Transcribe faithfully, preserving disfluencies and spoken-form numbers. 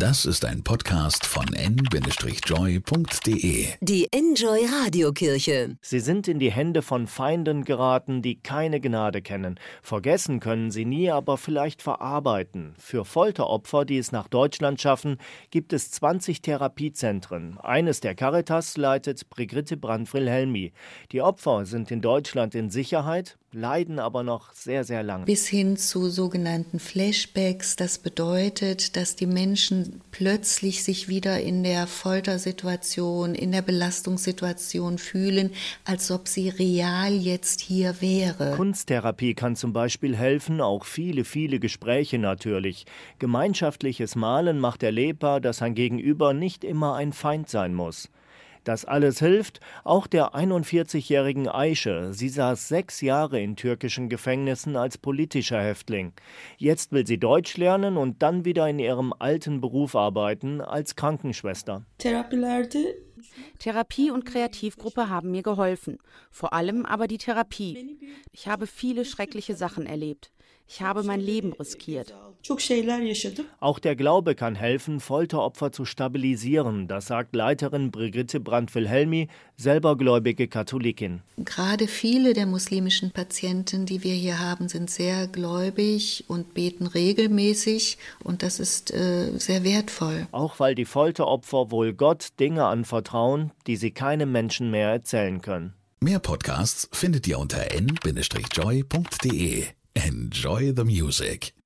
Das ist ein Podcast von en Bindestrich joy punkt de. Die Enjoy Radiokirche. Sie sind in die Hände von Feinden geraten, die keine Gnade kennen. Vergessen können sie nie, aber vielleicht verarbeiten. Für Folteropfer, die es nach Deutschland schaffen, gibt es zwanzig Therapiezentren. Eines der Caritas leitet Brigitte Brandl-Wilhelmi. Die Opfer sind in Deutschland in Sicherheit, leiden aber noch sehr, sehr lange. Bis hin zu sogenannten Flashbacks. Das bedeutet, dass die Menschen plötzlich sich wieder in der Foltersituation, in der Belastungssituation fühlen, als ob sie real jetzt hier wäre. Kunsttherapie kann zum Beispiel helfen, auch viele, viele Gespräche natürlich. Gemeinschaftliches Malen macht erlebbar, dass ein Gegenüber nicht immer ein Feind sein muss. Das alles hilft auch der einundvierzigjährigen Ayşe. Sie saß sechs Jahre in türkischen Gefängnissen als politischer Häftling. Jetzt will sie Deutsch lernen und dann wieder in ihrem alten Beruf arbeiten als Krankenschwester. Therapie und Kreativgruppe haben mir geholfen. Vor allem aber die Therapie. Ich habe viele schreckliche Sachen erlebt. Ich habe mein Leben riskiert. Auch der Glaube kann helfen, Folteropfer zu stabilisieren. Das sagt Leiterin Brigitte Brandl-Wilhelmi, selber gläubige Katholikin. Gerade viele der muslimischen Patienten, die wir hier haben, sind sehr gläubig und beten regelmäßig. Und das ist äh, sehr wertvoll. Auch weil die Folteropfer wohl Gott Dinge anvertrauen, die sie keinem Menschen mehr erzählen können. Mehr Podcasts findet ihr unter en Bindestrich joy punkt de. Enjoy the music.